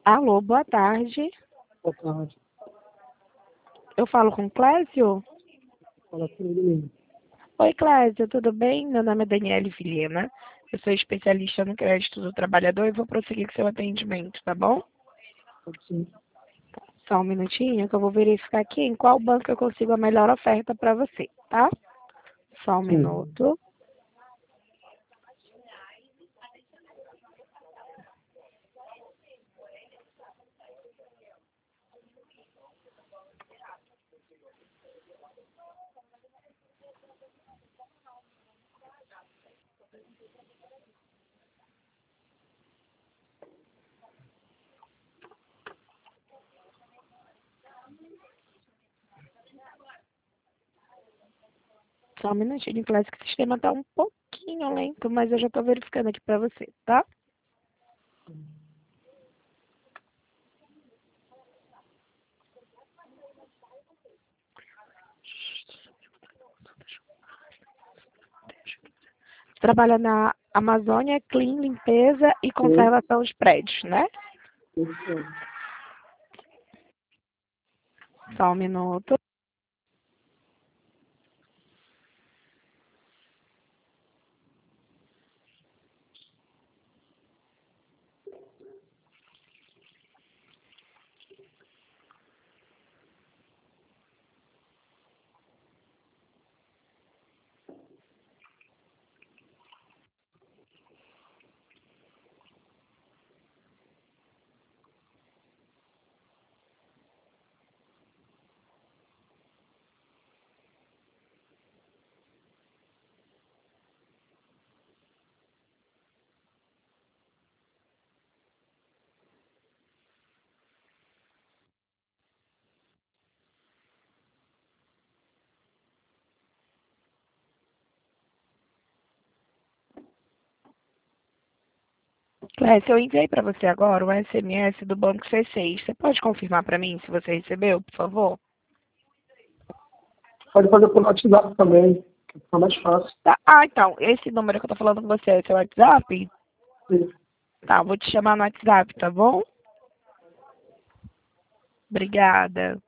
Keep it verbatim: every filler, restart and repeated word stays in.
Alô, boa tarde. Boa tarde. Eu falo com Clésio? Fala comigo. Oi, Clésio, tudo bem? Meu nome é Daniele Vilhena. Eu sou especialista no crédito do trabalhador e vou prosseguir com seu atendimento, tá bom? Sim. Só um minutinho que eu vou verificar aqui em qual banco eu consigo a melhor oferta para você, tá? Só um Sim. minuto. Só um minutinho, Clésio, que o sistema tá um pouquinho lento, mas eu já tô verificando aqui para você, tá? Trabalha na Amazônia Clean, limpeza e conservação de prédios, né? Sim. Só um minuto. Clécio, eu enviei para você agora um S M S do Banco C seis. Você pode confirmar para mim se você recebeu, por favor? Pode fazer pelo WhatsApp também, que fica mais fácil. Tá. Ah, então, esse número que eu tô falando com você é seu WhatsApp? Sim. Tá, vou te chamar no WhatsApp, tá bom? Obrigada.